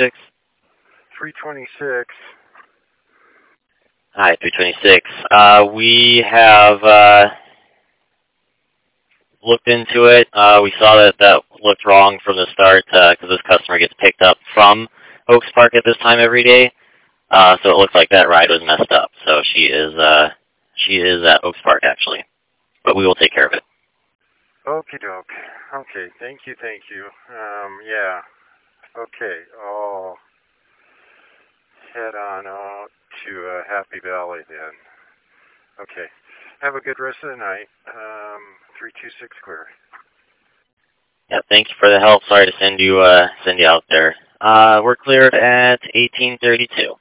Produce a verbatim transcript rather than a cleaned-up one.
twenty-six? three twenty-six. Hi, three twenty-six. Uh, we have uh, looked into it. Uh, we saw that that looked wrong from the start because uh, this customer gets picked up from Oaks Park at this time every day. Uh, so it looks like that ride was messed up. So she is uh, she is at Oaks Park actually, but we will take care of it. Okie doke. Okay, thank you, thank you. Um, yeah. Okay, I'll head on out to uh, Happy Valley then. Okay. Have a good rest of the night. Um, three two six clear. Yeah, thank you for the help. Sorry to send you uh, send you out there. Uh, we're cleared at eighteen thirty-two.